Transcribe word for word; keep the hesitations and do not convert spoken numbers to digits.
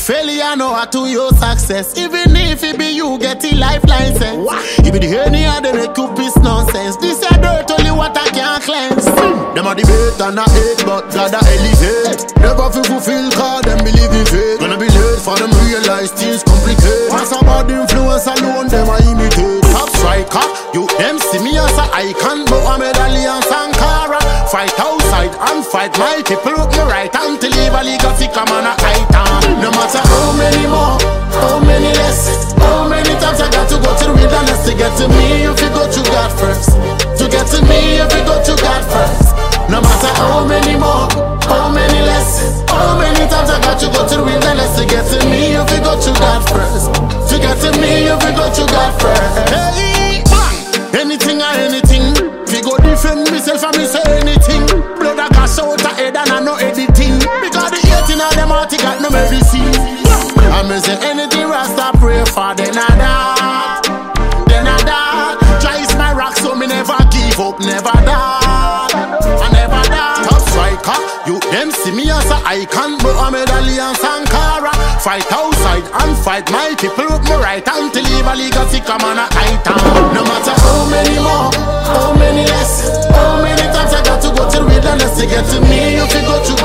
failure know how to your success. Even if it be you get a life license. If it any other make you piss nonsense. This is dirt only what I can't cleanse. Them a debate and a hate, but God a elevate. Never feel fulfill cause them believe in fate. Gonna be late for them realize things complicate. Once about the influence alone, them a imitate. Top striker, you them see me as a icon, but I'm medallion Sankara. Fight outside and fight my people up my right hand till leave a legacy come on a item. No matter how many more, how many less, how many times I got to go to the wilderness to get to me. If you go to God first, to get to me, if you go to God first. No matter how many more, how many less, how many times I got to go to the wilderness to get to me. If you go to God first, to get to me, if you go to God first. Hey, anything or anything, if you go defend myself and me say anything. Blood I got out of head and I know editing. Because the eighteen of them out got no medicine. I me say anything Rasta pray for, then I that, then I that. Tries my rock so me never give up, never that, I never that. Top striker, you them see me as a icon, but I'm medallion Sankara. Fight outside and fight my people up my right hand till leave a legacy come on a item. No matter how many more, how many less, how many times I got to go to the wilderness to get to me. If you go to